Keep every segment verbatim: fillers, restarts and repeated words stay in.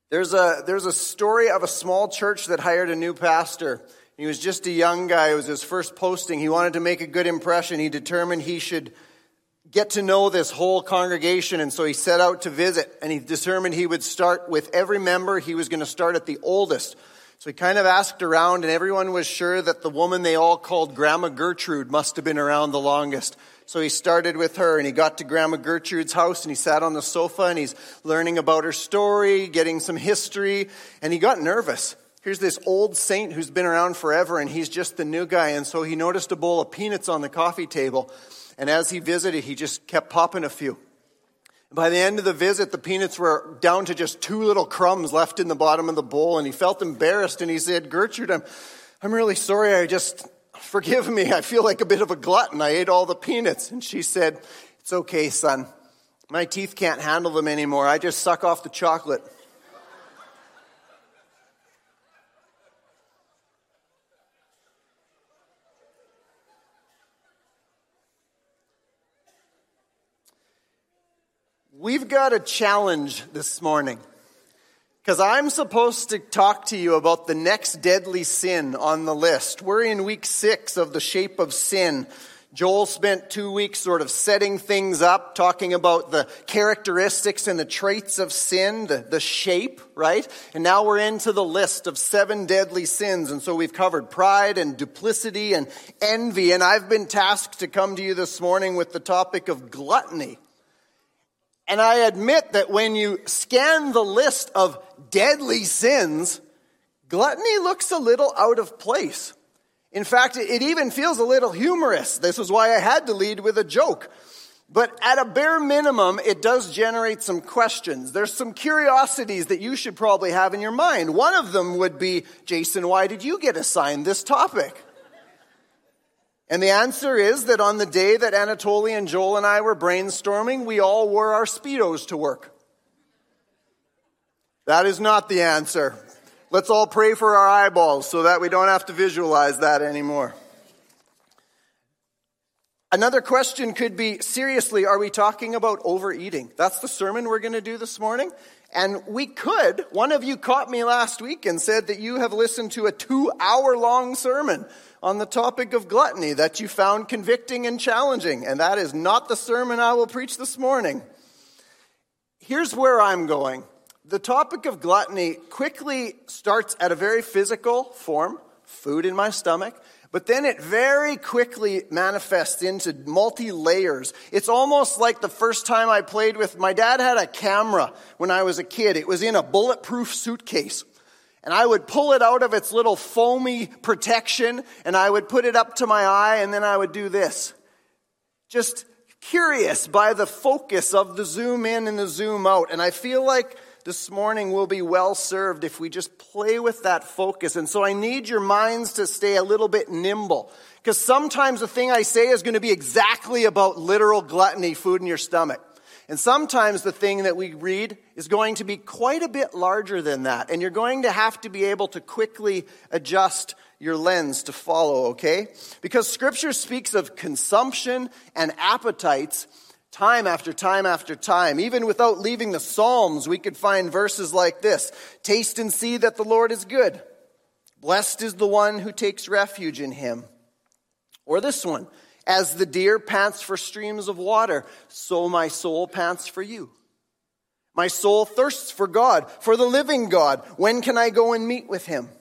There's a there's a story of a small church that hired a new pastor. He was just a young guy. It was his first posting. He wanted to make a good impression. He determined he should get to know this whole congregation, and so he set out to visit, and he determined he would start with every member. He was going to start at the oldest. So he kind of asked around, and everyone was sure that the woman they all called Grandma Gertrude must have been around the longest. So he started with her, and he got to Grandma Gertrude's house, and he sat on the sofa, and he's learning about her story, getting some history, and he got nervous. Here's this old saint who's been around forever, and he's just the new guy, and so he noticed a bowl of peanuts on the coffee table, and as he visited, he just kept popping a few. By the end of the visit, the peanuts were down to just two little crumbs left in the bottom of the bowl, and he felt embarrassed, and he said, "Gertrude, I'm, I'm really sorry, I just... Forgive me, I feel like a bit of a glutton. I ate all the peanuts." And she said, "It's okay, son. My teeth can't handle them anymore. I just suck off the chocolate." We've got a challenge this morning, because I'm supposed to talk to you about the next deadly sin on the list. We're in week six of The Shape of Sin. Joel spent two weeks sort of setting things up, talking about the characteristics and the traits of sin, the, the shape, right? And now we're into the list of seven deadly sins. And so we've covered pride and duplicity and envy. And I've been tasked to come to you this morning with the topic of gluttony. And I admit that when you scan the list of deadly sins, gluttony looks a little out of place. In fact, it even feels a little humorous. This is why I had to lead with a joke. But at a bare minimum, it does generate some questions. There's some curiosities that you should probably have in your mind. One of them would be, Jason, why did you get assigned this topic? And the answer is that on the day that Anatoly and Joel and I were brainstorming, we all wore our Speedos to work. That is not the answer. Let's all pray for our eyeballs so that we don't have to visualize that anymore. Another question could be, seriously, are we talking about overeating? That's the sermon we're going to do this morning. And we could. One of you caught me last week and said that you have listened to a two-hour-long sermon on the topic of gluttony that you found convicting and challenging. And that is not the sermon I will preach this morning. Here's where I'm going. The topic of gluttony quickly starts at a very physical form, food in my stomach, but then it very quickly manifests into multi-layers. It's almost like the first time I played with, my dad had a camera when I was a kid. It was in a bulletproof suitcase. And I would pull it out of its little foamy protection, and I would put it up to my eye, and then I would do this. Just curious by the focus of the zoom in and the zoom out. And I feel like this morning we'll be well served if we just play with that focus. And so I need your minds to stay a little bit nimble, because sometimes the thing I say is going to be exactly about literal gluttony, food in your stomach. And sometimes the thing that we read is going to be quite a bit larger than that. And you're going to have to be able to quickly adjust your lens to follow, okay? Because Scripture speaks of consumption and appetites time after time after time. Even without leaving the Psalms, we could find verses like this. Taste and see that the Lord is good. Blessed is the one who takes refuge in him. Or this one. As the deer pants for streams of water, so my soul pants for you. My soul thirsts for God, for the living God. When can I go and meet with him?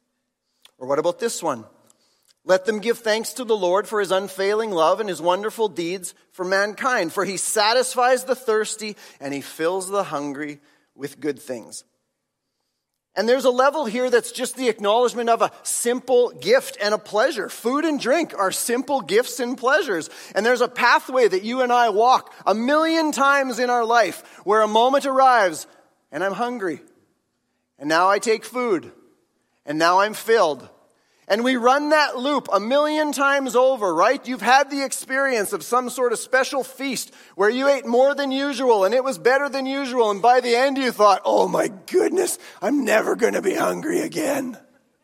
Or what about this one? Let them give thanks to the Lord for his unfailing love and his wonderful deeds for mankind. For he satisfies the thirsty and he fills the hungry with good things. And there's a level here that's just the acknowledgement of a simple gift and a pleasure. Food and drink are simple gifts and pleasures. And there's a pathway that you and I walk a million times in our life where a moment arrives and I'm hungry. And now I take food. And now I'm filled. And we run that loop a million times over, right? You've had the experience of some sort of special feast where you ate more than usual and it was better than usual. And by the end you thought, oh my goodness, I'm never going to be hungry again.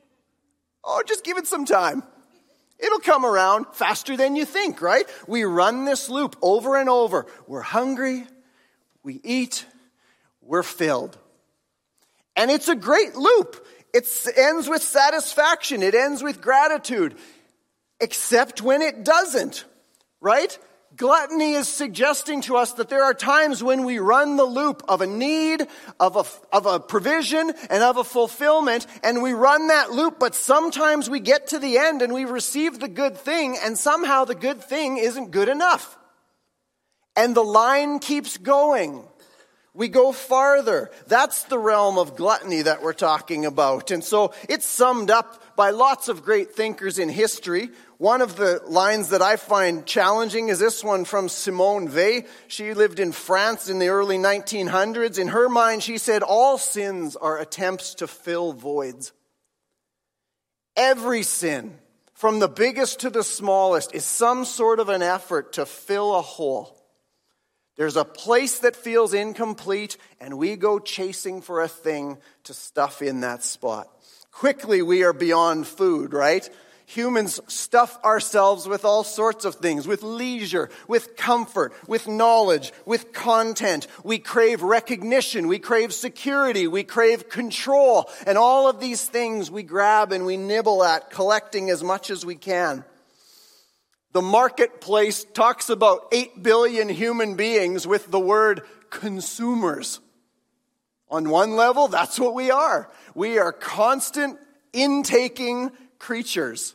Oh, just give it some time. It'll come around faster than you think, right? We run this loop over and over. We're hungry, we eat, we're filled. And it's a great loop. It ends with satisfaction. It ends with gratitude. Except when it doesn't, right? Gluttony is suggesting to us that there are times when we run the loop of a need, of a, of a provision, and of a fulfillment, and we run that loop, but sometimes we get to the end and we receive the good thing, and somehow the good thing isn't good enough. And the line keeps going. We go farther. That's the realm of gluttony that we're talking about. And so it's summed up by lots of great thinkers in history. One of the lines that I find challenging is this one from Simone Weil. She lived in France in the early nineteen hundreds. In her mind, she said, all sins are attempts to fill voids. Every sin, from the biggest to the smallest, is some sort of an effort to fill a hole. There's a place that feels incomplete, and we go chasing for a thing to stuff in that spot. Quickly, we are beyond food, right? Humans stuff ourselves with all sorts of things, with leisure, with comfort, with knowledge, with content. We crave recognition, we crave security, we crave control, and all of these things we grab and we nibble at, collecting as much as we can. The marketplace talks about eight billion human beings with the word consumers. On one level, that's what we are. We are constant intaking creatures.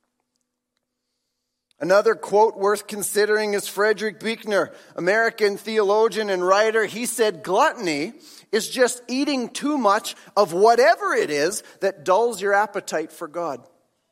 Another quote worth considering is Frederick Buechner, American theologian and writer. He said, gluttony is just eating too much of whatever it is that dulls your appetite for God.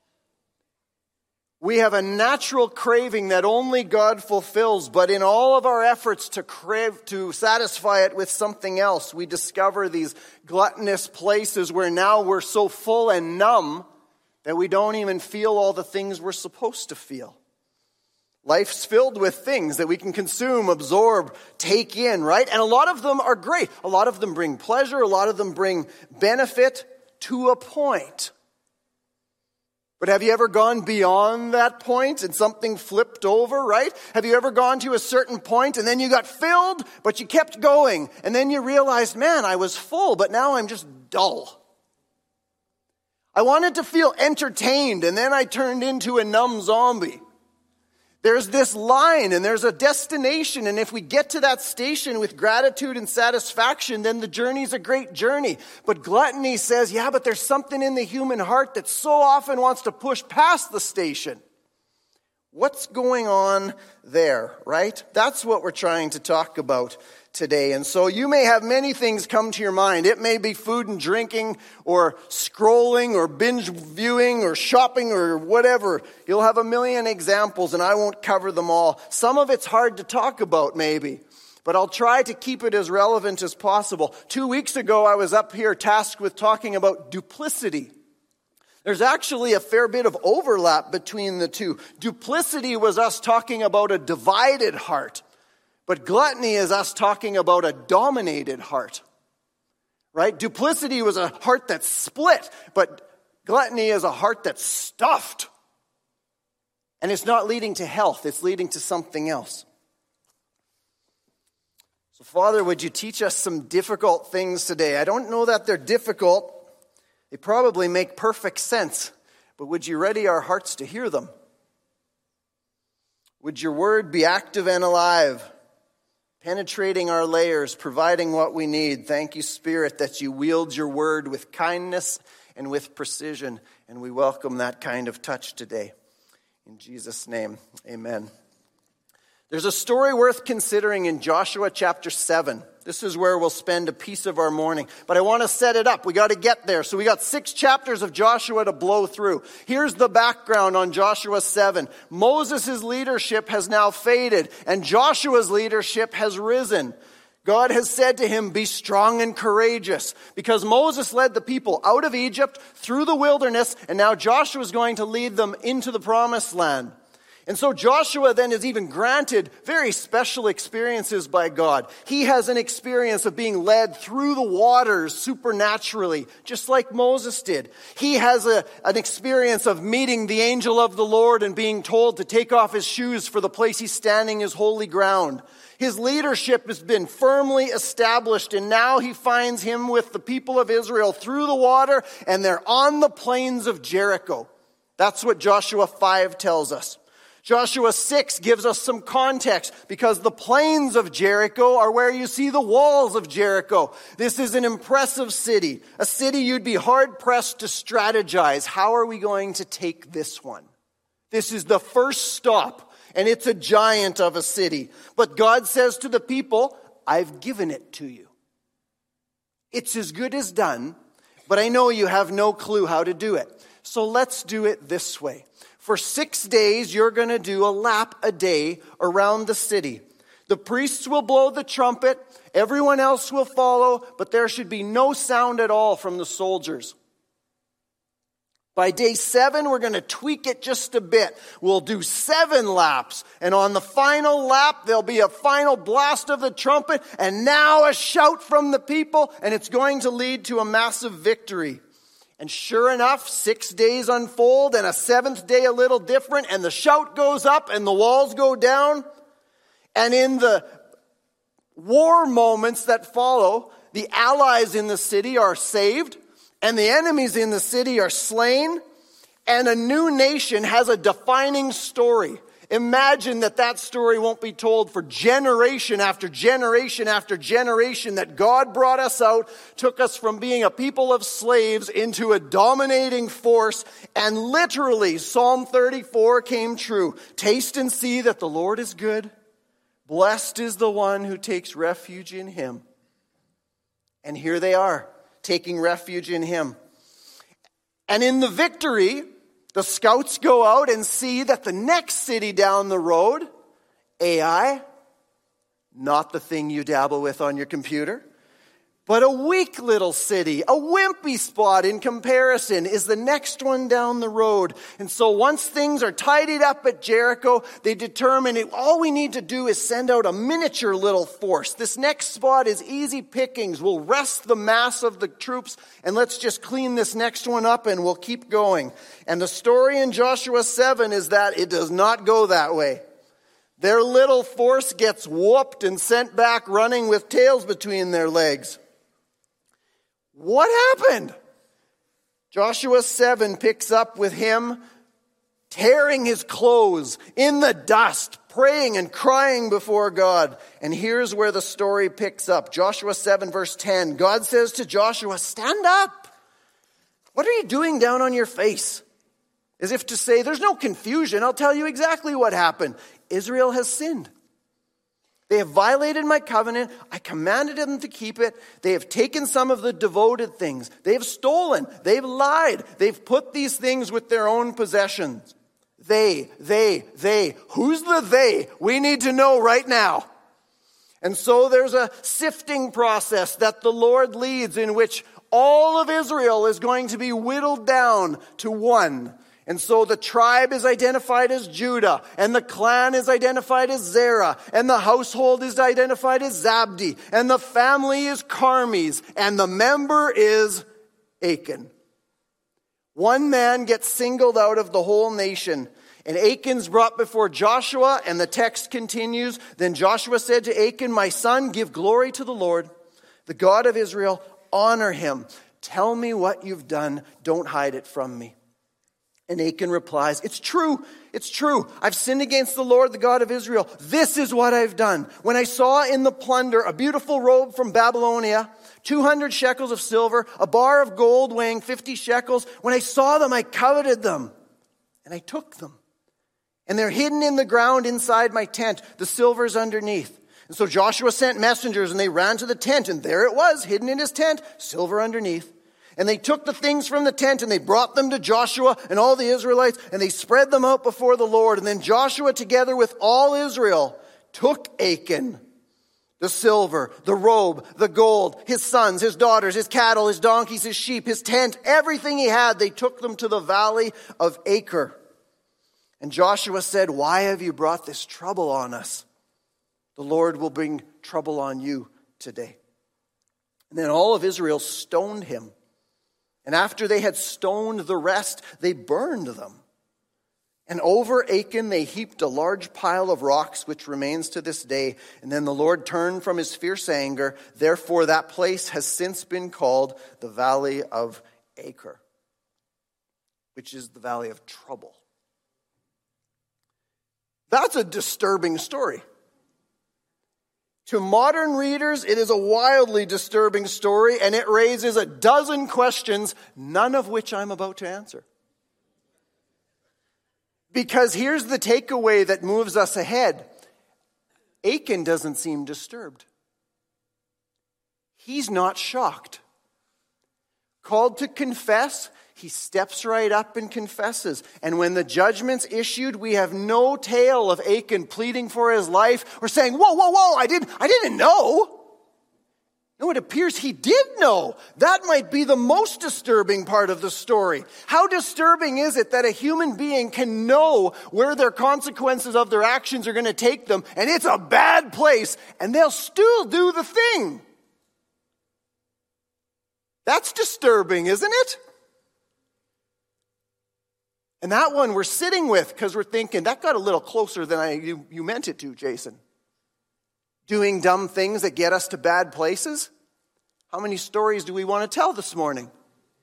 We have a natural craving that only God fulfills, but in all of our efforts to crave, to satisfy it with something else, we discover these gluttonous places where now we're so full and numb that we don't even feel all the things we're supposed to feel. Life's filled with things that we can consume, absorb, take in, right? And a lot of them are great. A lot of them bring pleasure. A lot of them bring benefit to a point. But have you ever gone beyond that point and something flipped over, right? Have you ever gone to a certain point and then you got filled, but you kept going, and then you realized, man, I was full, but now I'm just dull. I wanted to feel entertained, and then I turned into a numb zombie. There's this line and there's a destination, and if we get to that station with gratitude and satisfaction, then the journey's a great journey. But gluttony says, yeah, but there's something in the human heart that so often wants to push past the station. What's going on there, right? That's what we're trying to talk about today. And so you may have many things come to your mind. It may be food and drinking, or scrolling, or binge viewing, or shopping, or whatever. You'll have a million examples, and I won't cover them all. Some of it's hard to talk about, maybe, but I'll try to keep it as relevant as possible. Two weeks ago, I was up here tasked with talking about duplicity. There's actually a fair bit of overlap between the two. Duplicity was us talking about a divided heart. But gluttony is us talking about a dominated heart, right? Duplicity was a heart that's split, but gluttony is a heart that's stuffed. And it's not leading to health, it's leading to something else. So, Father, would you teach us some difficult things today? I don't know that they're difficult. They probably make perfect sense, but would you ready our hearts to hear them? Would your word be active and alive, penetrating our layers, providing what we need? Thank you, Spirit, that you wield your word with kindness and with precision, and we welcome that kind of touch today. In Jesus' name, amen. There's a story worth considering in Joshua chapter seven. This is where we'll spend a piece of our morning. But I want to set it up. We got to get there. So we got six chapters of Joshua to blow through. Here's the background on Joshua seven. Moses' leadership has now faded, and Joshua's leadership has risen. God has said to him, be strong and courageous, because Moses led the people out of Egypt through the wilderness, and now Joshua is going to lead them into the promised land. And so Joshua then is even granted very special experiences by God. He has an experience of being led through the waters supernaturally, just like Moses did. He has a, an experience of meeting the angel of the Lord and being told to take off his shoes, for the place he's standing is holy ground. His leadership has been firmly established, and now he finds him with the people of Israel through the water, and they're on the plains of Jericho. That's what Joshua five tells us. Joshua six gives us some context, because the plains of Jericho are where you see the walls of Jericho. This is an impressive city, a city you'd be hard-pressed to strategize. How are we going to take this one? This is the first stop, and it's a giant of a city. But God says to the people, I've given it to you. It's as good as done, but I know you have no clue how to do it. So let's do it this way. For six days, you're going to do a lap a day around the city. The priests will blow the trumpet. Everyone else will follow, but there should be no sound at all from the soldiers. By day seven, we're going to tweak it just a bit. We'll do seven laps. And on the final lap, there'll be a final blast of the trumpet. And now a shout from the people. And it's going to lead to a massive victory. And sure enough, six days unfold, and a seventh day a little different, and the shout goes up, and the walls go down. And in the war moments that follow, the allies in the city are saved, and the enemies in the city are slain, and a new nation has a defining story. Imagine that that story won't be told for generation after generation after generation, that God brought us out, took us from being a people of slaves into a dominating force, and literally Psalm thirty-four came true. Taste and see that the Lord is good. Blessed is the one who takes refuge in him. And here they are, taking refuge in him. And in the victory, the scouts go out and see that the next city down the road, Ai, not the thing you dabble with on your computer, but a weak little city, a wimpy spot in comparison, is the next one down the road. And so once things are tidied up at Jericho, they determine it, all we need to do is send out a miniature little force. This next spot is easy pickings. We'll rest the mass of the troops, and let's just clean this next one up, and we'll keep going. And the story in Joshua seven is that it does not go that way. Their little force gets whooped and sent back running with tails between their legs. What happened? Joshua seven picks up with him tearing his clothes in the dust, praying and crying before God. And here's where the story picks up. Joshua seven verse ten. God says to Joshua, stand up. What are you doing down on your face? As if to say, there's no confusion. I'll tell you exactly what happened. Israel has sinned. They have violated my covenant. I commanded them to keep it. They have taken some of the devoted things. They have stolen. They've lied. They've put these things with their own possessions. They, they, they. Who's the they? We need to know right now. And so there's a sifting process that the Lord leads, in which all of Israel is going to be whittled down to one. And so the tribe is identified as Judah, and the clan is identified as Zerah, and the household is identified as Zabdi, and the family is Carmes, and the member is Achan. One man gets singled out of the whole nation, and Achan's brought before Joshua, and the text continues. Then Joshua said to Achan, my son, give glory to the Lord, the God of Israel, honor him. Tell me what you've done, don't hide it from me. And Achan replies, it's true, it's true. I've sinned against the Lord, the God of Israel. This is what I've done. When I saw in the plunder a beautiful robe from Babylonia, two hundred shekels of silver, a bar of gold weighing fifty shekels, when I saw them, I coveted them, and I took them. And they're hidden in the ground inside my tent. The silver's underneath. And so Joshua sent messengers, and they ran to the tent, and there it was, hidden in his tent, silver underneath. And they took the things from the tent and they brought them to Joshua and all the Israelites, and they spread them out before the Lord. And then Joshua, together with all Israel, took Achan, the silver, the robe, the gold, his sons, his daughters, his cattle, his donkeys, his sheep, his tent, everything he had. They took them to the valley of Achor. And Joshua said, why have you brought this trouble on us? The Lord will bring trouble on you today. And then all of Israel stoned him. And after they had stoned the rest, they burned them. And over Achan they heaped a large pile of rocks, which remains to this day. And then the Lord turned from his fierce anger. Therefore that place has since been called the Valley of Achor, which is the Valley of Trouble. That's a disturbing story. To modern readers, it is a wildly disturbing story, and it raises a dozen questions, none of which I'm about to answer. Because here's the takeaway that moves us ahead. Achan doesn't seem disturbed. He's not shocked. Called to confess, he steps right up and confesses. And when the judgment's issued, we have no tale of Achan pleading for his life or saying, whoa, whoa, whoa, I didn't, I didn't know. No, it appears he did know. That might be the most disturbing part of the story. How disturbing is it that a human being can know where their consequences of their actions are going to take them, and it's a bad place, and they'll still do the thing? That's disturbing, isn't it? And that one we're sitting with because we're thinking, that got a little closer than I you, you meant it to, Jason. Doing dumb things that get us to bad places? How many stories do we want to tell this morning?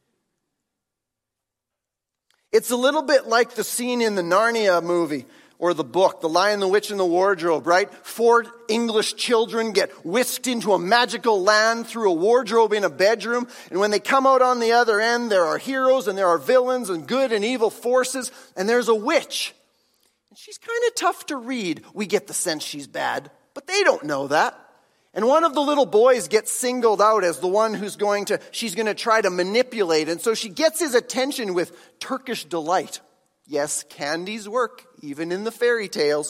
It's a little bit like the scene in the Narnia movie or the book, The Lion, the Witch, and the Wardrobe, right? Four English children get whisked into a magical land through a wardrobe in a bedroom. And when they come out on the other end, there are heroes and there are villains and good and evil forces. And there's a witch. And she's kind of tough to read. We get the sense she's bad. But they don't know that. And one of the little boys gets singled out as the one who's going to, she's going to try to manipulate. And so she gets his attention with Turkish delight. Yes, candies work, even in the fairy tales.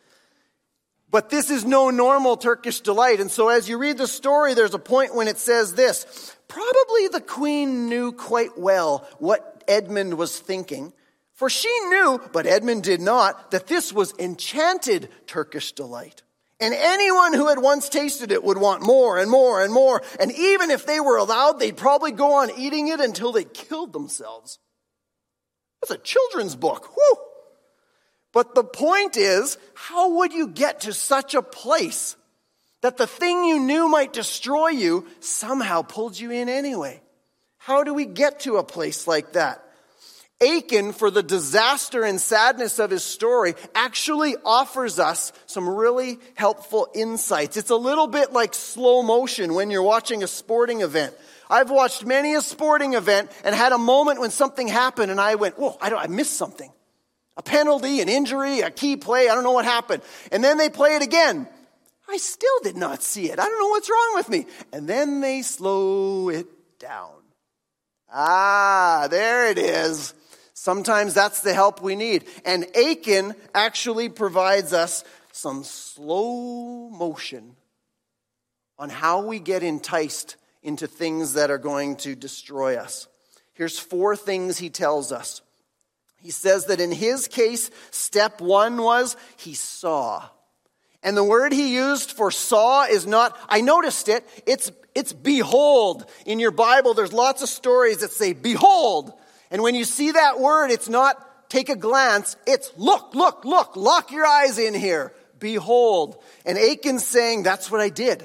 But this is no normal Turkish delight. And so as you read the story, there's a point when it says this. Probably the queen knew quite well what Edmund was thinking. For she knew, but Edmund did not, that this was enchanted Turkish delight. And anyone who had once tasted it would want more and more and more. And even if they were allowed, they'd probably go on eating it until they killed themselves. That's a children's book. Whew. But the point is, how would you get to such a place that the thing you knew might destroy you somehow pulled you in anyway? How do we get to a place like that? Achan, for the disaster and sadness of his story, actually offers us some really helpful insights. It's a little bit like slow motion when you're watching a sporting event. I've watched many a sporting event and had a moment when something happened and I went, whoa, I, don't, I missed something. A penalty, an injury, a key play, I don't know what happened. And then they play it again. I still did not see it. I don't know what's wrong with me. And then they slow it down. Ah, there it is. Sometimes that's the help we need. And Achan actually provides us some slow motion on how we get enticed into things that are going to destroy us. Here's four things he tells us. He says that in his case, step one was he saw. And the word he used for saw is not, I noticed it, it's, it's behold. In your Bible, there's lots of stories that say behold. And when you see that word, it's not take a glance, it's look, look, look, lock your eyes in here. Behold. And Achan's saying, that's what I did.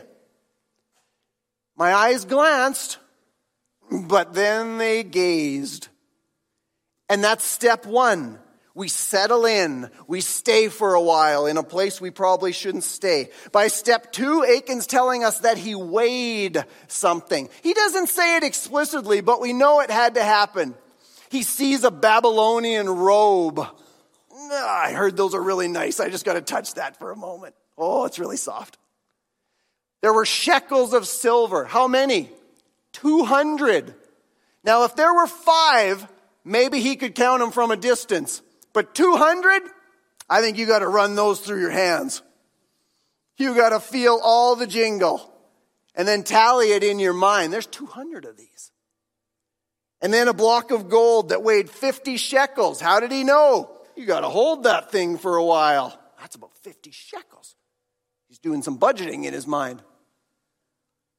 My eyes glanced, but then they gazed. And that's step one. We settle in. We stay for a while in a place we probably shouldn't stay. By step two, Achan's telling us that he weighed something. He doesn't say it explicitly, but we know it had to happen. He sees a Babylonian robe. I heard those are really nice. I just got to touch that for a moment. Oh, it's really soft. There were shekels of silver. How many? two hundred. Now, if there were five, maybe he could count them from a distance. But two hundred? I think you got to run those through your hands. You got to feel all the jingle and then tally it in your mind. There's two hundred of these. And then a block of gold that weighed fifty shekels. How did he know? You got to hold that thing for a while. That's about fifty shekels. He's doing some budgeting in his mind.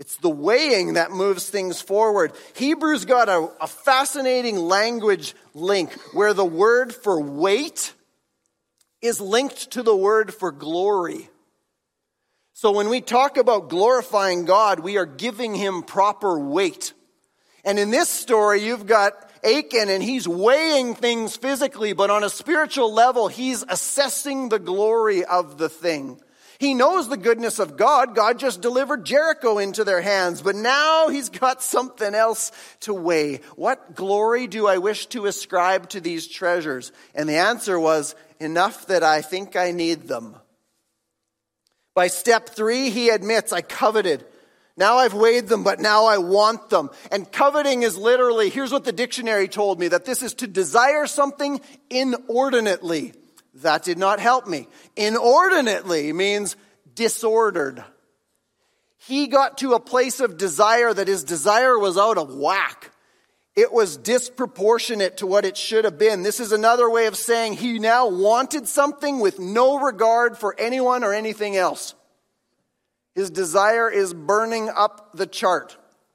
It's the weighing that moves things forward. Hebrews got a, a fascinating language link where the word for weight is linked to the word for glory. So when we talk about glorifying God, we are giving him proper weight. And in this story, you've got Achan, and he's weighing things physically, but on a spiritual level, he's assessing the glory of the thing. He knows the goodness of God. God just delivered Jericho into their hands, but now he's got something else to weigh. What glory do I wish to ascribe to these treasures? And the answer was, enough that I think I need them. By step three, he admits, I coveted. Now I've weighed them, but now I want them. And coveting is literally, here's what the dictionary told me, that this is to desire something inordinately. That did not help me. Inordinately means disordered. He got to a place of desire that his desire was out of whack. It was disproportionate to what it should have been. This is another way of saying he now wanted something with no regard for anyone or anything else. His desire is burning up the chart.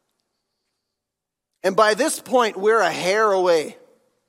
And by this point, we're a hair away.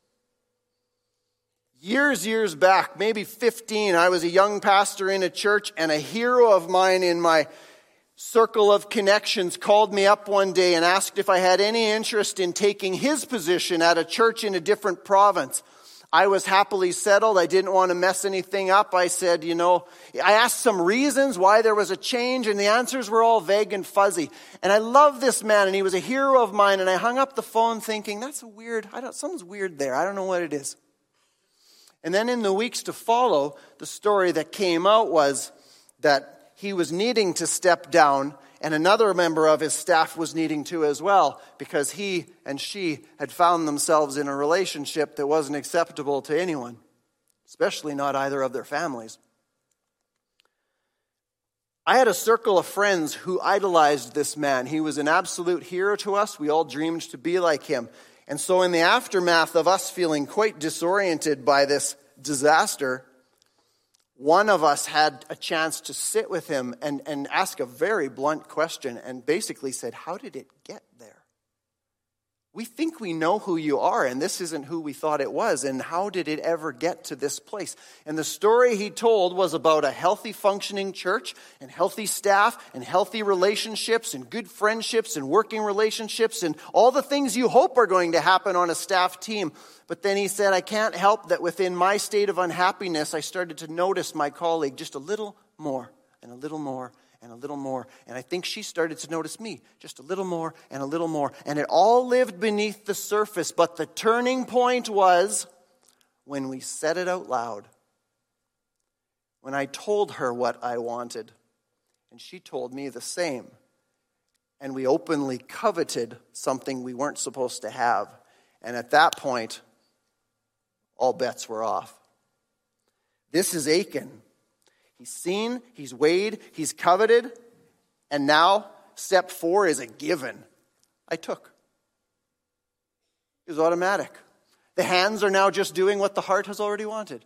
Years, years back, maybe fifteen, I was a young pastor in a church, and a hero of mine in my circle of connections called me up one day and asked if I had any interest in taking his position at a church in a different province. I was happily settled. I didn't want to mess anything up. I said, you know, I asked some reasons why there was a change, and the answers were all vague and fuzzy. And I love this man, and he was a hero of mine, and I hung up the phone thinking, that's a weird, I don't, something's weird there. I don't know what it is. And then in the weeks to follow, the story that came out was that he was needing to step down, and another member of his staff was needing to as well, because he and she had found themselves in a relationship that wasn't acceptable to anyone, especially not either of their families. I had a circle of friends who idolized this man. He was an absolute hero to us. We all dreamed to be like him. And so in the aftermath of us feeling quite disoriented by this disaster, one of us had a chance to sit with him and, and ask a very blunt question and basically said, how did it get there? We think we know who you are, and this isn't who we thought it was, and how did it ever get to this place? And the story he told was about a healthy functioning church and healthy staff and healthy relationships and good friendships and working relationships and all the things you hope are going to happen on a staff team. But then he said, I can't help that within my state of unhappiness, I started to notice my colleague just a little more and a little more and a little more. And I think she started to notice me just a little more and a little more. And it all lived beneath the surface. But the turning point was when we said it out loud. When I told her what I wanted. And she told me the same. And we openly coveted something we weren't supposed to have. And at that point, all bets were off. This is Achan. He's seen, he's weighed, he's coveted, and now step four is a given. I took. It was automatic. The hands are now just doing what the heart has already wanted.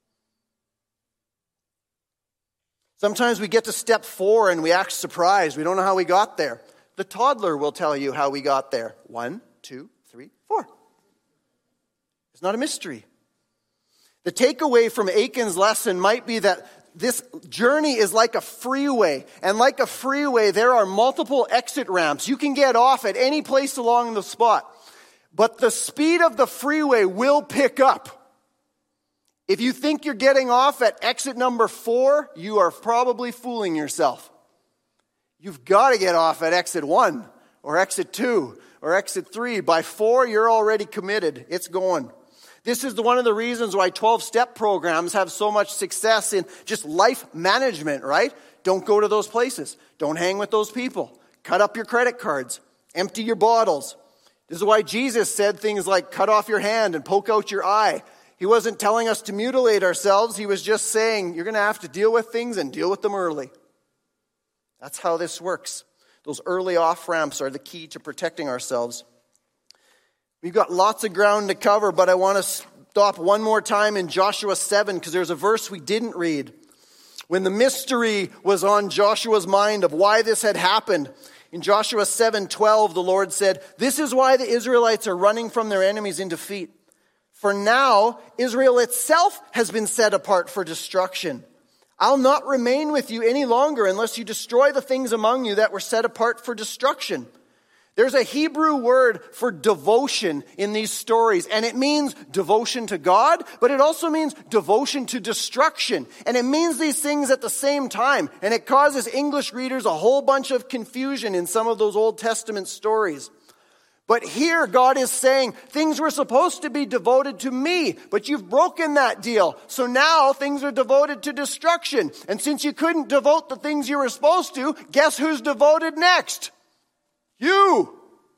Sometimes we get to step four and we act surprised. We don't know how we got there. The toddler will tell you how we got there. One, two, three, four. It's not a mystery. The takeaway from Achan's lesson might be that this journey is like a freeway. And like a freeway, there are multiple exit ramps. You can get off at any place along the spot. But the speed of the freeway will pick up. If you think you're getting off at exit number four, you are probably fooling yourself. You've got to get off at exit one or exit two or exit three. By four, you're already committed. It's going. This is one of the reasons why twelve-step programs have so much success in just life management, right? Don't go to those places. Don't hang with those people. Cut up your credit cards. Empty your bottles. This is why Jesus said things like cut off your hand and poke out your eye. He wasn't telling us to mutilate ourselves. He was just saying you're going to have to deal with things and deal with them early. That's how this works. Those early off-ramps are the key to protecting ourselves. We've got lots of ground to cover, but I want to stop one more time in Joshua seven because there's a verse we didn't read. When the mystery was on Joshua's mind of why this had happened, In Joshua seven twelve, the Lord said, "This is why the Israelites are running from their enemies in defeat. For now, Israel itself has been set apart for destruction. I'll not remain with you any longer unless you destroy the things among you that were set apart for destruction." There's a Hebrew word for devotion in these stories, and it means devotion to God, but it also means devotion to destruction. And it means these things at the same time, and it causes English readers a whole bunch of confusion in some of those Old Testament stories. But here God is saying things were supposed to be devoted to me, but you've broken that deal. So now things are devoted to destruction. And since you couldn't devote the things you were supposed to, guess who's devoted next? You.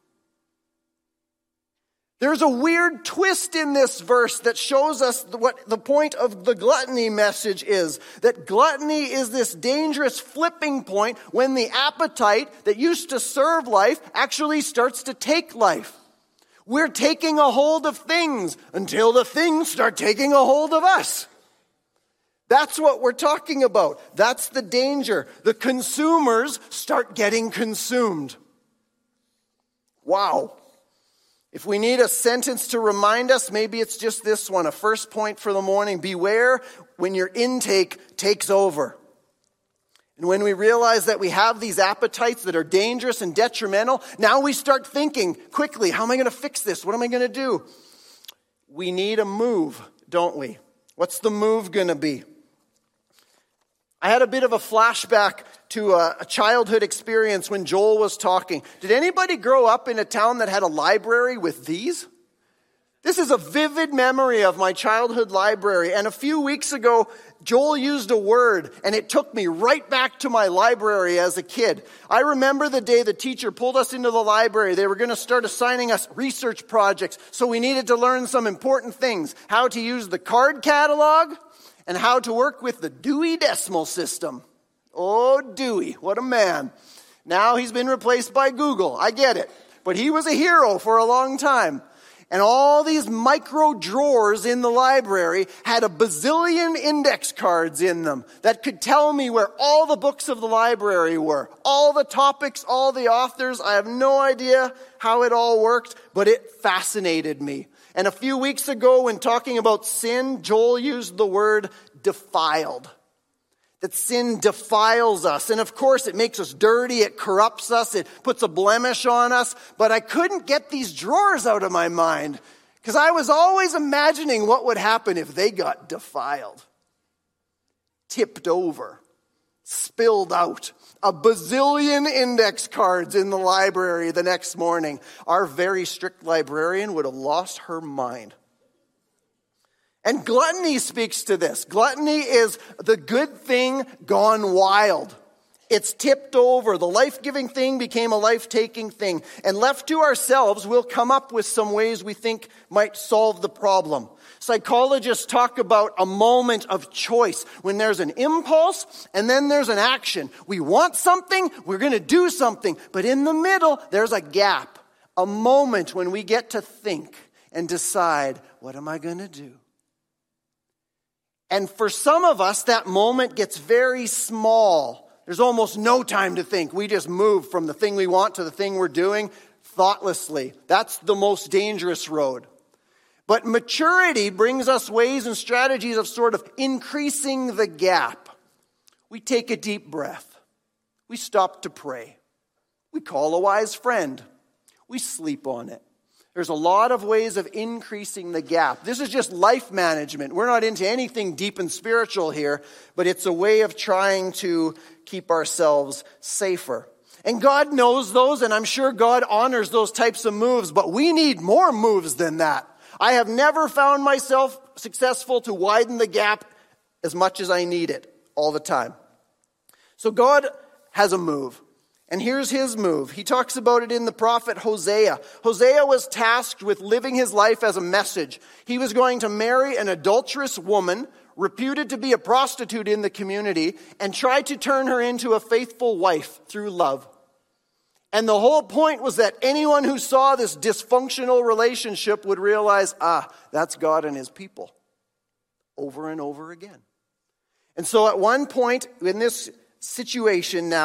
There's a weird twist in this verse that shows us what the point of the gluttony message is. That gluttony is this dangerous flipping point when the appetite that used to serve life actually starts to take life. We're taking a hold of things until the things start taking a hold of us. That's what we're talking about. That's the danger. The consumers start getting consumed. Wow. If we need a sentence to remind us, maybe it's just this one, a first point for the morning. Beware when your intake takes over. And when we realize that we have these appetites that are dangerous and detrimental, now we start thinking quickly, how am I going to fix this? What am I going to do? We need a move, don't we? What's the move going to be? I had a bit of a flashback to a, a childhood experience when Joel was talking. Did anybody grow up in a town that had a library with these? This is a vivid memory of my childhood library. And a few weeks ago, Joel used a word, and it took me right back to my library as a kid. I remember the day the teacher pulled us into the library. They were going to start assigning us research projects, so we needed to learn some important things. How to use the card catalog, and how to work with the Dewey Decimal System. Oh, Dewey, what a man. Now he's been replaced by Google. I get it. But he was a hero for a long time. And all these micro drawers in the library had a bazillion index cards in them that could tell me where all the books of the library were. All the topics, all the authors. I have no idea how it all worked, but it fascinated me. And a few weeks ago, when talking about sin, Joel used the word defiled. That sin defiles us. And of course, it makes us dirty, it corrupts us, it puts a blemish on us. But I couldn't get these drawers out of my mind because I was always imagining what would happen if they got defiled. Tipped over. Spilled out. A bazillion index cards in the library the next morning. Our very strict librarian would have lost her mind. And gluttony speaks to this. Gluttony is the good thing gone wild. It's tipped over. The life-giving thing became a life-taking thing. And left to ourselves, we'll come up with some ways we think might solve the problem. Psychologists talk about a moment of choice when there's an impulse and then there's an action. We want something, we're going to do something. But in the middle, there's a gap. A moment when we get to think and decide, what am I going to do? And for some of us, that moment gets very small. There's almost no time to think. We just move from the thing we want to the thing we're doing thoughtlessly. That's the most dangerous road. But maturity brings us ways and strategies of sort of increasing the gap. We take a deep breath. We stop to pray. We call a wise friend. We sleep on it. There's a lot of ways of increasing the gap. This is just life management. We're not into anything deep and spiritual here, but it's a way of trying to keep ourselves safer. And God knows those, and I'm sure God honors those types of moves, but we need more moves than that. I have never found myself successful to widen the gap as much as I need it all the time. So God has a move. And here's his move. He talks about it in the prophet Hosea. Hosea was tasked with living his life as a message. He was going to marry an adulterous woman, reputed to be a prostitute in the community, and try to turn her into a faithful wife through love. And the whole point was that anyone who saw this dysfunctional relationship would realize, ah, that's God and his people. Over and over again. And so at one point in this situation now,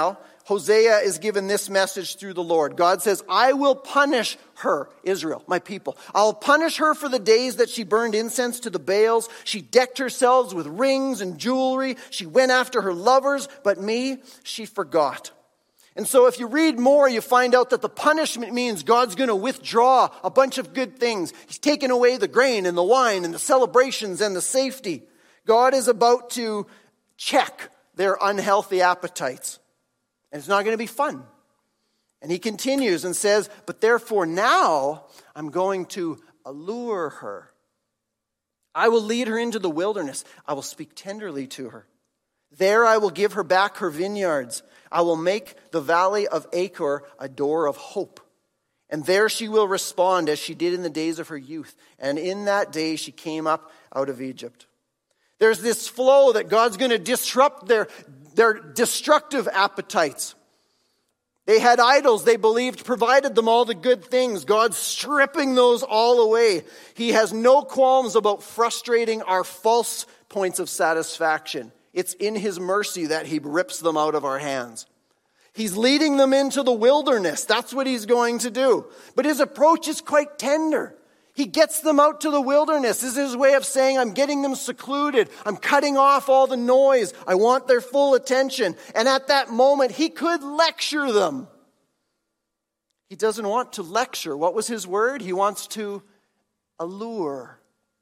Hosea is given this message through the Lord. God says, I will punish her, Israel, my people. I'll punish her for the days that she burned incense to the Baals. She decked herself with rings and jewelry. She went after her lovers, but me, she forgot. And so if you read more, you find out that the punishment means God's going to withdraw a bunch of good things. He's taken away the grain and the wine and the celebrations and the safety. God is about to check their unhealthy appetites. And it's not going to be fun. And he continues and says, but therefore now I'm going to allure her. I will lead her into the wilderness. I will speak tenderly to her. There I will give her back her vineyards. I will make the valley of Achor a door of hope. And there she will respond as she did in the days of her youth. And in that day she came up out of Egypt. There's this flow that God's going to disrupt their, their destructive appetites. They had idols they believed provided them all the good things. God's stripping those all away. He has no qualms about frustrating our false points of satisfaction. It's in his mercy that he rips them out of our hands. He's leading them into the wilderness. That's what he's going to do. But his approach is quite tender. He gets them out to the wilderness. This is his way of saying, I'm getting them secluded. I'm cutting off all the noise. I want their full attention. And at that moment, he could lecture them. He doesn't want to lecture. What was his word? He wants to allure.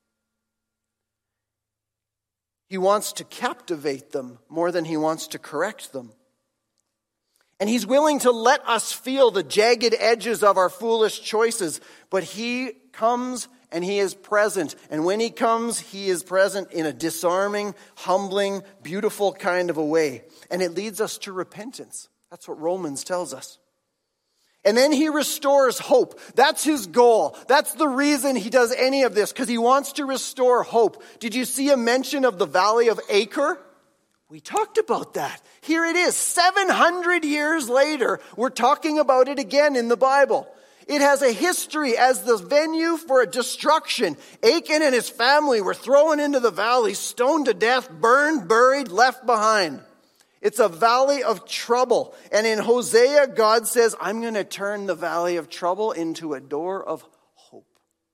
He wants to captivate them more than he wants to correct them. And he's willing to let us feel the jagged edges of our foolish choices. But he comes and he is present. And when he comes, he is present in a disarming, humbling, beautiful kind of a way. And it leads us to repentance. That's what Romans tells us. And then he restores hope. That's his goal. That's the reason he does any of this, because he wants to restore hope. Did you see a mention of the valley of Achor? We talked about that. Here it is. seven hundred years later, we're talking about it again in the Bible. It has a history as the venue for a destruction. Achan and his family were thrown into the valley, stoned to death, burned, buried, left behind. It's a valley of trouble. And in Hosea, God says, I'm going to turn the valley of trouble into a door of hope.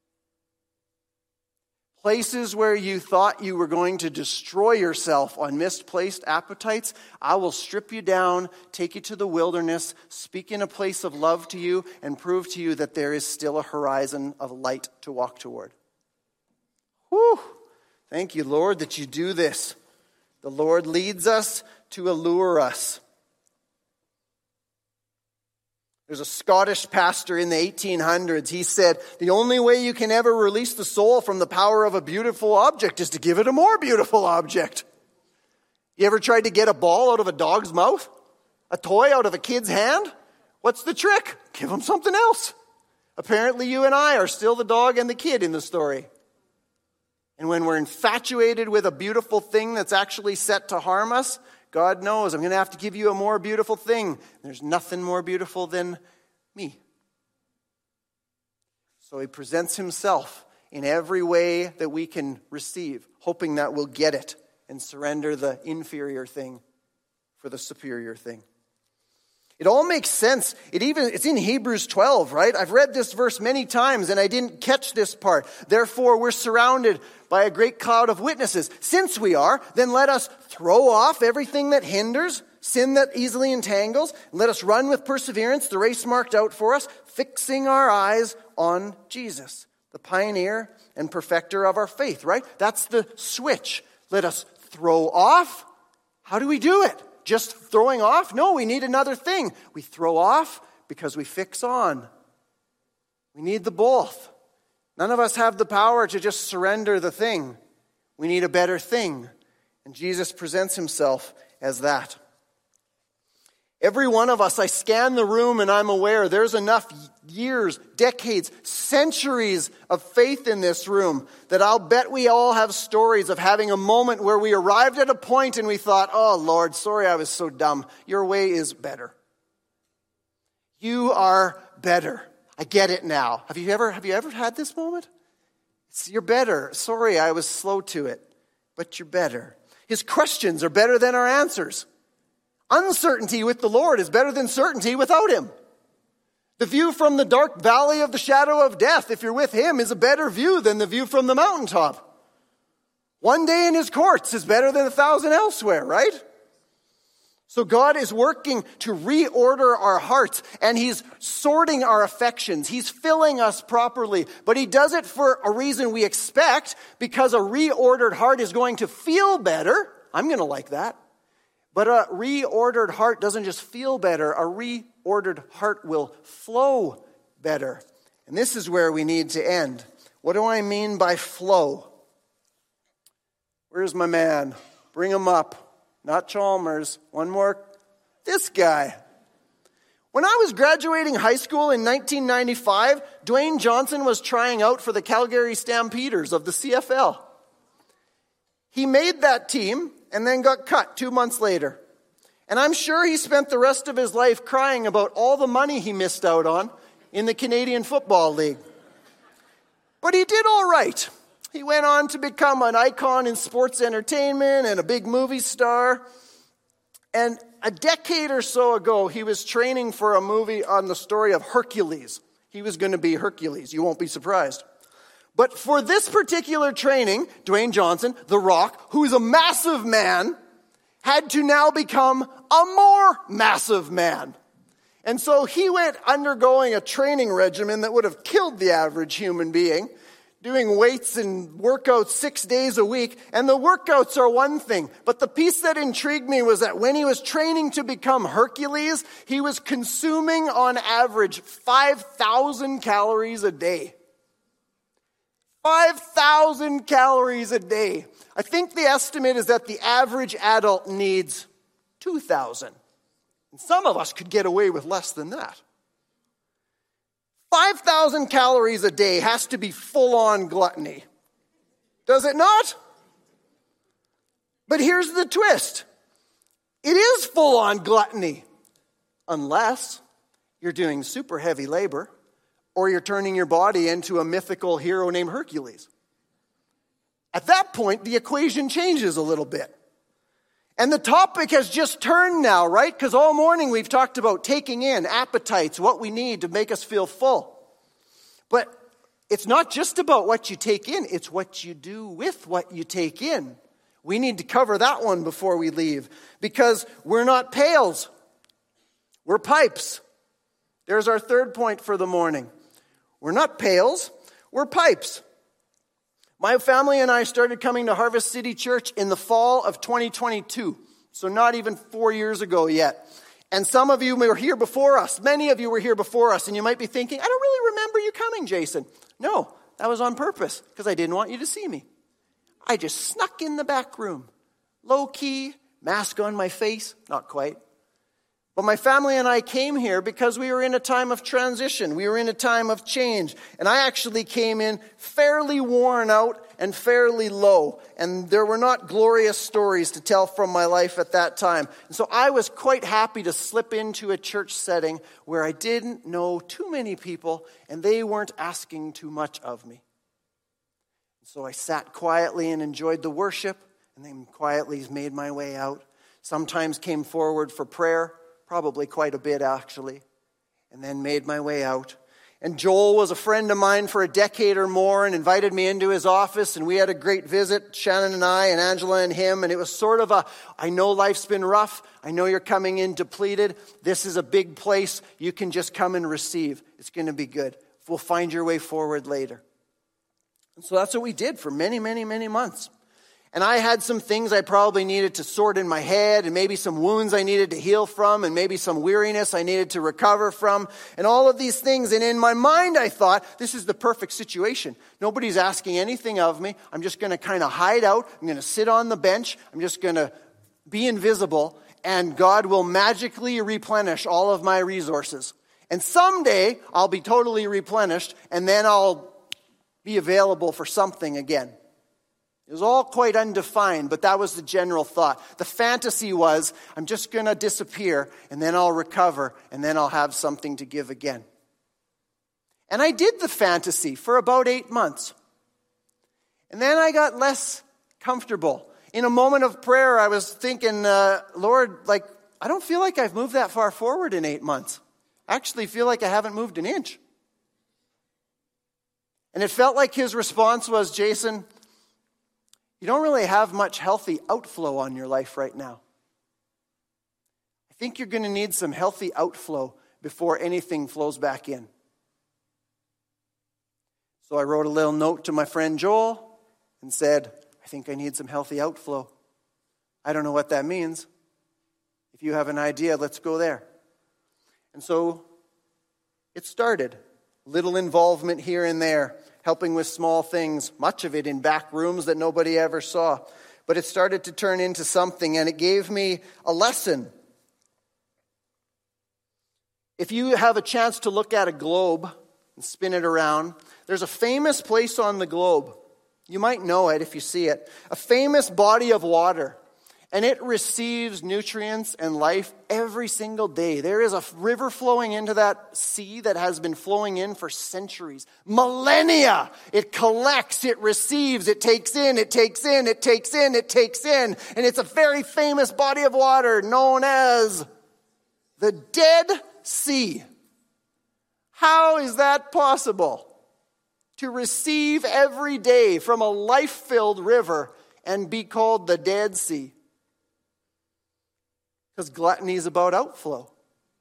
Places where you thought you were going to destroy yourself on misplaced appetites, I will strip you down, take you to the wilderness, speak in a place of love to you, and prove to you that there is still a horizon of light to walk toward. Whew! Thank you, Lord, that you do this. The Lord leads us to allure us. There's a Scottish pastor in the eighteen hundreds. He said, the only way you can ever release the soul from the power of a beautiful object is to give it a more beautiful object. You ever tried to get a ball out of a dog's mouth? A toy out of a kid's hand? What's the trick? Give them something else. Apparently you and I are still the dog and the kid in the story. And when we're infatuated with a beautiful thing that's actually set to harm us, God knows I'm going to have to give you a more beautiful thing. There's nothing more beautiful than me. So he presents himself in every way that we can receive, hoping that we'll get it and surrender the inferior thing for the superior thing. It all makes sense. It even it's in Hebrews twelve, right? I've read this verse many times and I didn't catch this part. Therefore, we're surrounded by a great cloud of witnesses. Since we are, then let us throw off everything that hinders, sin that easily entangles. Let us run with perseverance the race marked out for us, fixing our eyes on Jesus, the pioneer and perfecter of our faith, right? That's the switch. Let us throw off. How do we do it? Just throwing off? No, we need another thing. We throw off because we fix on. We need the both. None of us have the power to just surrender the thing. We need a better thing. And Jesus presents himself as that. Every one of us, I scan the room and I'm aware there's enough years, decades, centuries of faith in this room that I'll bet we all have stories of having a moment where we arrived at a point and we thought, oh Lord, sorry I was so dumb. Your way is better. You are better. I get it now. Have you ever, have you ever had this moment? It's, you're better. Sorry I was slow to it, but you're better. His questions are better than our answers. Uncertainty with the Lord is better than certainty without him. The view from the dark valley of the shadow of death, if you're with him, is a better view than the view from the mountaintop. One day in his courts is better than a thousand elsewhere, right? So God is working to reorder our hearts, and he's sorting our affections. He's filling us properly, but he does it for a reason we expect, because a reordered heart is going to feel better. I'm going to like that. But a reordered heart doesn't just feel better. A reordered heart will flow better. And this is where we need to end. What do I mean by flow? Where's my man? Bring him up. Not Chalmers. One more. This guy. When I was graduating high school in nineteen ninety-five, Dwayne Johnson was trying out for the Calgary Stampeders of the C F L. He made that team and then got cut two months later. And I'm sure he spent the rest of his life crying about all the money he missed out on in the Canadian Football League. But he did all right. He went on to become an icon in sports entertainment and a big movie star. And a decade or so ago, he was training for a movie on the story of Hercules. He was going to be Hercules. You won't be surprised. But for this particular training, Dwayne Johnson, The Rock, who is a massive man, had to now become a more massive man. And so he went undergoing a training regimen that would have killed the average human being, doing weights and workouts six days a week. And the workouts are one thing. But the piece that intrigued me was that when he was training to become Hercules, he was consuming on average five thousand calories a day. five thousand calories a day. I think the estimate is that the average adult needs two thousand. And some of us could get away with less than that. five thousand calories a day has to be full-on gluttony. Does it not? But here's the twist. It is full-on gluttony. Unless you're doing super heavy labor or you're turning your body into a mythical hero named Hercules. At that point, the equation changes a little bit. And the topic has just turned now, right? Because all morning we've talked about taking in appetites, what we need to make us feel full. But it's not just about what you take in, it's what you do with what you take in. We need to cover that one before we leave, because we're not pails, we're pipes. There's our third point for the morning. We're not pails, we're pipes. My family and I started coming to Harvest City Church in the fall of twenty twenty-two, so not even four years ago yet. And some of you were here before us. Many of you were here before us, and you might be thinking, I don't really remember you coming, Jason. No, that was on purpose, because I didn't want you to see me. I just snuck in the back room. Low-key, mask on my face, not quite. But my family and I came here because we were in a time of transition. We were in a time of change. And I actually came in fairly worn out and fairly low. And there were not glorious stories to tell from my life at that time. And so I was quite happy to slip into a church setting where I didn't know too many people and they weren't asking too much of me. And so I sat quietly and enjoyed the worship, and then quietly made my way out. Sometimes came forward for prayer. Probably quite a bit, actually. And then made my way out. And Joel was a friend of mine for a decade or more and invited me into his office. And we had a great visit, Shannon and I and Angela and him. And it was sort of a, I know life's been rough. I know you're coming in depleted. This is a big place. You can just come and receive. It's going to be good. We'll find your way forward later. And so that's what we did for many, many, many months. And I had some things I probably needed to sort in my head, and maybe some wounds I needed to heal from, and maybe some weariness I needed to recover from, and all of these things. And in my mind, I thought, this is the perfect situation. Nobody's asking anything of me. I'm just going to kind of hide out. I'm going to sit on the bench. I'm just going to be invisible, and God will magically replenish all of my resources. And someday, I'll be totally replenished, and then I'll be available for something again. It was all quite undefined, but that was the general thought. The fantasy was, I'm just going to disappear, and then I'll recover, and then I'll have something to give again. And I did the fantasy for about eight months. And then I got less comfortable. In a moment of prayer, I was thinking, uh, Lord, like, I don't feel like I've moved that far forward in eight months. I actually feel like I haven't moved an inch. And it felt like his response was, Jason, you don't really have much healthy outflow on your life right now. I think you're going to need some healthy outflow before anything flows back in. So I wrote a little note to my friend Joel and said, I think I need some healthy outflow. I don't know what that means. If you have an idea, let's go there. And so it started. Little involvement here and there, helping with small things, much of it in back rooms that nobody ever saw. But it started to turn into something, and it gave me a lesson. If you have a chance to look at a globe and spin it around, there's a famous place on the globe. You might know it if you see it. A famous body of water. And it receives nutrients and life every single day. There is a river flowing into that sea that has been flowing in for centuries, millennia. It collects, it receives, it takes in, it takes in, it takes in, it takes in. And it's a very famous body of water known as the Dead Sea. How is that possible? To receive every day from a life-filled river and be called the Dead Sea. Because gluttony is about outflow.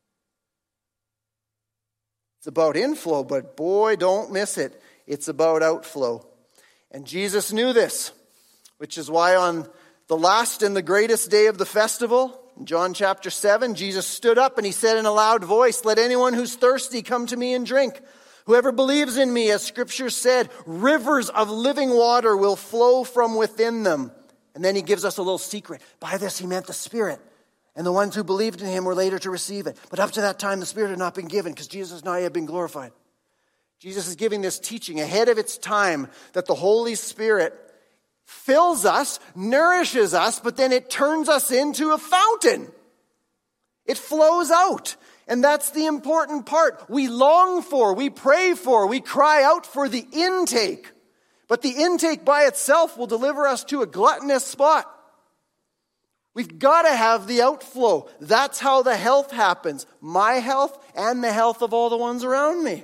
It's about inflow, but boy, don't miss it. It's about outflow. And Jesus knew this, which is why on the last and the greatest day of the festival, in John chapter seven, Jesus stood up and he said in a loud voice, let anyone who's thirsty come to me and drink. Whoever believes in me, as Scripture said, rivers of living water will flow from within them. And then he gives us a little secret. By this he meant the Spirit. And the ones who believed in him were later to receive it. But up to that time, the Spirit had not been given because Jesus has not yet been glorified. Jesus is giving this teaching ahead of its time that the Holy Spirit fills us, nourishes us, but then it turns us into a fountain. It flows out. And that's the important part. We long for, we pray for, we cry out for the intake. But the intake by itself will deliver us to a gluttonous spot. We've got to have the outflow. That's how the health happens. My health and the health of all the ones around me.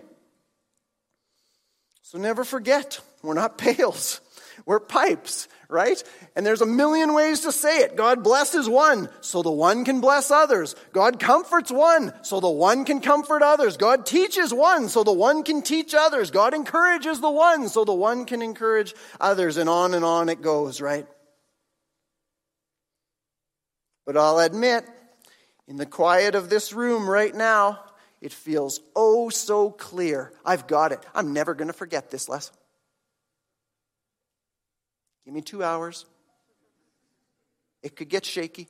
So never forget, we're not pails. We're pipes, right? And there's a million ways to say it. God blesses one, so the one can bless others. God comforts one, so the one can comfort others. God teaches one, so the one can teach others. God encourages the one, so the one can encourage others. And on and on it goes, right? But I'll admit, in the quiet of this room right now, it feels oh so clear. I've got it. I'm never going to forget this lesson. Give me two hours. It could get shaky.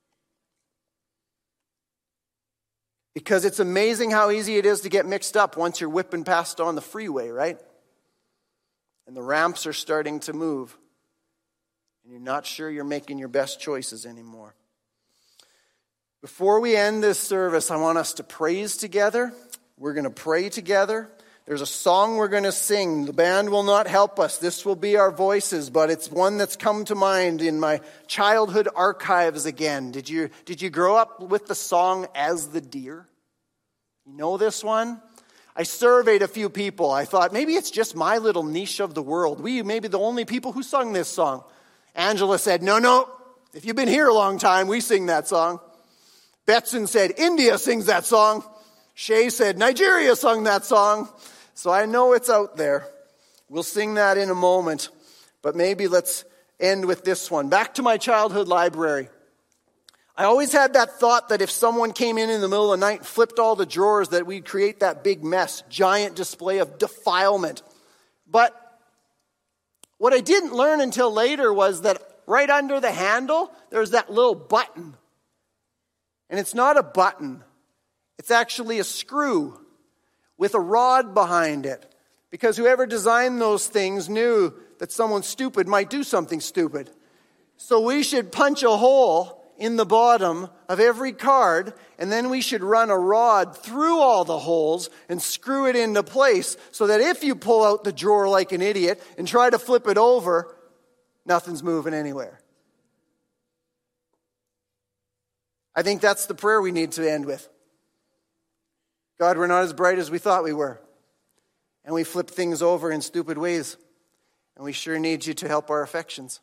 Because it's amazing how easy it is to get mixed up once you're whipping past on the freeway, right? And the ramps are starting to move. And you're not sure you're making your best choices anymore. Before we end this service, I want us to praise together. We're going to pray together. There's a song we're going to sing. The band will not help us. This will be our voices, but it's one that's come to mind in my childhood archives again. Did you, did you grow up with the song As the Deer? You know this one? I surveyed a few people. I thought maybe it's just my little niche of the world. We may be the only people who sung this song. Angela said, no, no. If you've been here a long time, we sing that song. Betson said, India sings that song. Shay said, Nigeria sung that song. So I know it's out there. We'll sing that in a moment. But maybe let's end with this one. Back to my childhood library. I always had that thought that if someone came in in the middle of the night and flipped all the drawers, that we'd create that big mess, giant display of defilement. But what I didn't learn until later was that right under the handle, there's that little button. And it's not a button. It's actually a screw with a rod behind it. Because whoever designed those things knew that someone stupid might do something stupid. So we should punch a hole in the bottom of every card, and then we should run a rod through all the holes and screw it into place so that if you pull out the drawer like an idiot and try to flip it over, nothing's moving anywhere. I think that's the prayer we need to end with. God, we're not as bright as we thought we were. And we flip things over in stupid ways. And we sure need you to help our affections.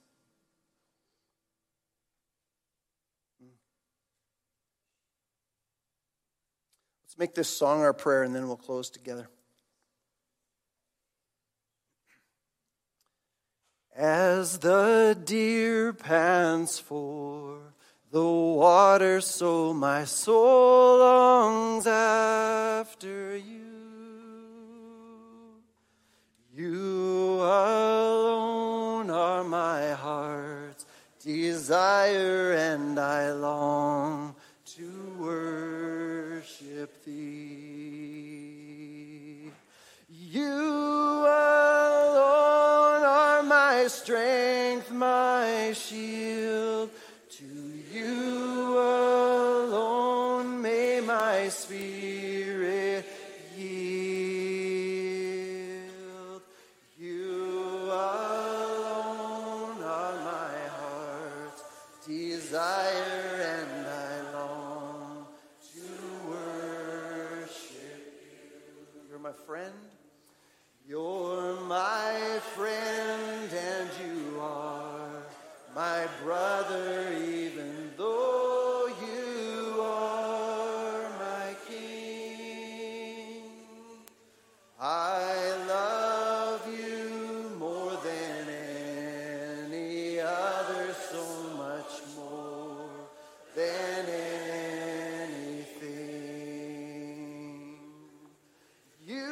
Let's make this song our prayer, and then we'll close together. As the deer pants for the water, so my soul longs after you. You alone are my heart's desire, and I long to worship thee. You alone are my strength, my shield. To you alone may my spirit yield. You alone are my heart's desire, and I long to worship you. You're my friend. You're my friend, and you are my brother, even though you are my king. I love you more than any other, so much more than anything. You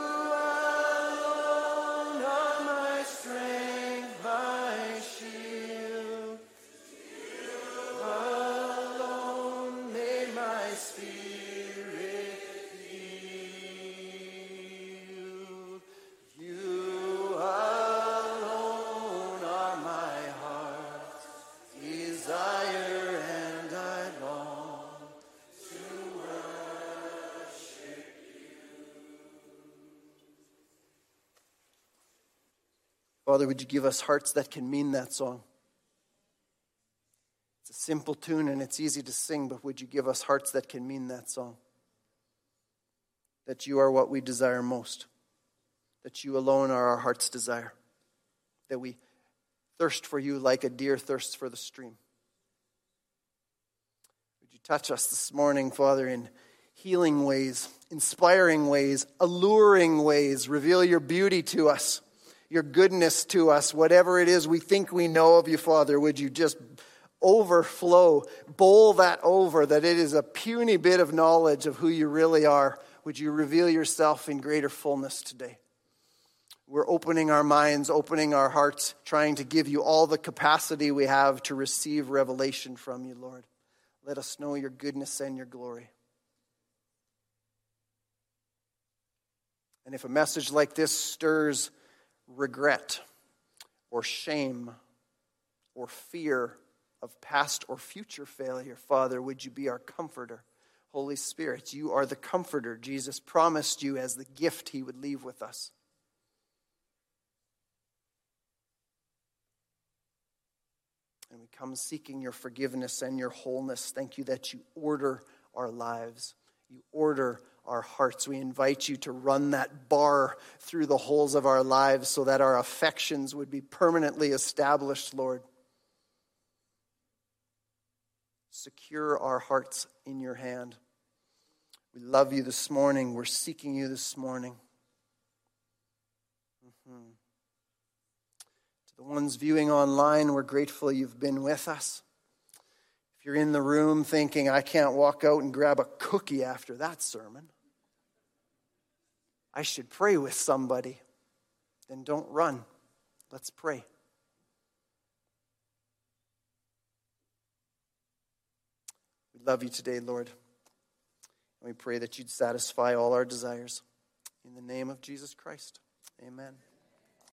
alone are my strength, my shield. You alone may my spirit yield. You alone are my heart's desire, and I long to worship you. Father, would you give us hearts that can mean that song? It's a simple tune and it's easy to sing, but would you give us hearts that can mean that song? That you are what we desire most. That you alone are our heart's desire. That we thirst for you like a deer thirsts for the stream. Would you touch us this morning, Father, in healing ways, inspiring ways, alluring ways. Reveal your beauty to us, your goodness to us. Whatever it is we think we know of you, Father, would you just overflow, bowl that over, that it is a puny bit of knowledge of who you really are. Would you reveal yourself in greater fullness today? We're opening our minds, opening our hearts, trying to give you all the capacity we have to receive revelation from you, Lord. Let us know your goodness and your glory. And if a message like this stirs regret or shame or fear of past or future failure, Father, would you be our comforter? Holy Spirit, you are the comforter Jesus promised you as the gift he would leave with us. And we come seeking your forgiveness and your wholeness. Thank you that you order our lives. You order our hearts. We invite you to run that bar through the holes of our lives so that our affections would be permanently established, Lord. Secure our hearts in your hand. We love you this morning. We're seeking you this morning. Mm-hmm. To the ones viewing online, we're grateful you've been with us. If you're in the room thinking, I can't walk out and grab a cookie after that sermon, I should pray with somebody, then don't run. Let's pray. We love you today, Lord. And we pray that you'd satisfy all our desires. In the name of Jesus Christ, amen.